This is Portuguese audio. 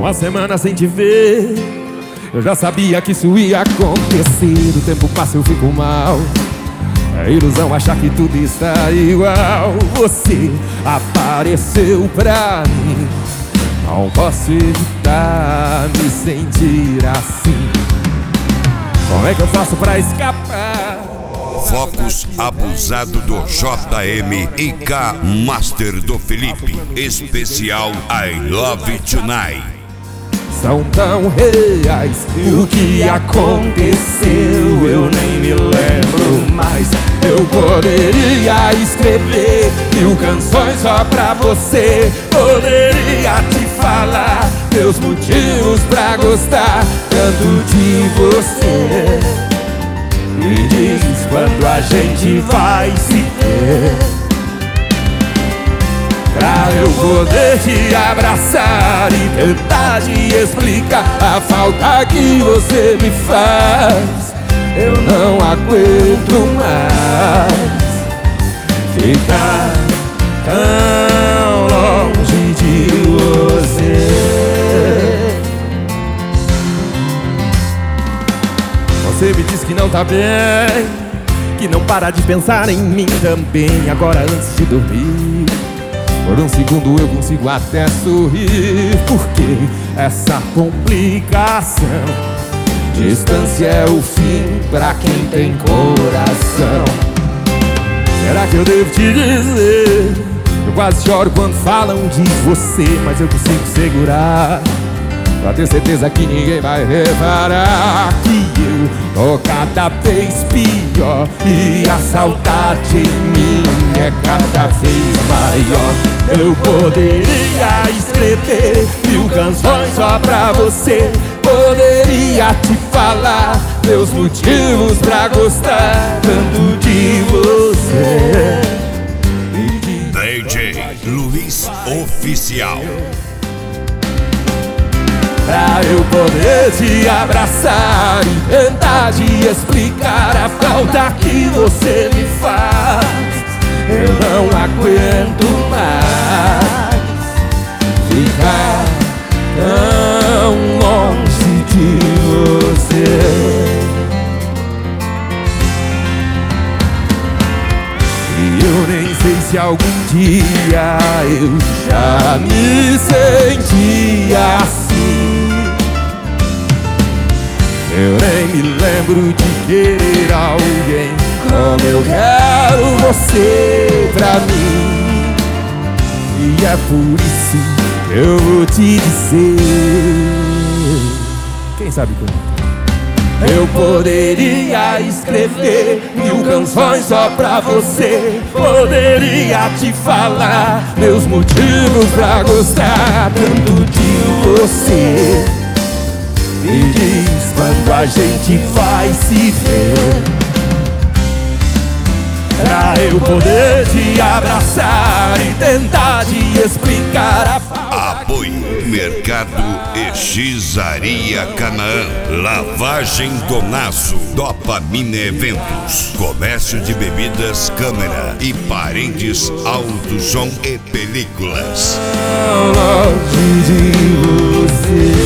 uma semana sem te ver, eu já sabia que isso ia acontecer. O tempo passa, eu fico mal. É ilusão achar que tudo está igual. Você apareceu pra mim, não posso evitar me sentir assim. Como é que eu faço pra escapar? Focus abusado do JM e K Master do Felipe. Especial I Love Tonight. São tão reais. O que aconteceu eu nem me lembro mais. Eu poderia escrever 1000 canções só pra você. Poderia te falar meus motivos pra gostar tanto de você. Me diz quando a gente vai se ver, pra eu poder te abraçar e tentar te explicar a falta que você me faz. Eu não aguento mais ficar tão longe de você. Você me diz que não tá bem, que não para de pensar em mim também. Agora antes de dormir, por um segundo eu consigo até sorrir. Porque essa complicação, distância é o fim pra quem tem coração. Será que eu devo te dizer? Eu quase choro quando falam de você, mas eu consigo segurar, pra ter certeza que ninguém vai reparar que eu tô cada vez pior e a saudade em mim é cada vez maior. Eu poderia escrever 1000 canções só pra você. Poderia te falar meus motivos pra gostar tanto de você. DJ Luiz Oficial. Pra eu poder te abraçar e tentar te explicar a falta que você me faz. Eu não aguento mais ficar tão longe de você. E eu nem sei se algum dia eu já me senti assim. Eu nem me lembro de querer alguém como eu quero você pra mim. E é por isso que eu vou te dizer, quem sabe como? Eu poderia escrever 1000 canções só pra você. Poderia te falar meus motivos pra gostar tanto de você. Me diz quando a gente vai se ver, pra eu poder te abraçar e tentar te explicar a falta. Apoio Mercado Exizaria Canaã, Lavagem Donazo, Dopamina Eventos, Comércio de Bebidas Câmara e Parentes Auto Som e Películas. Longe de você.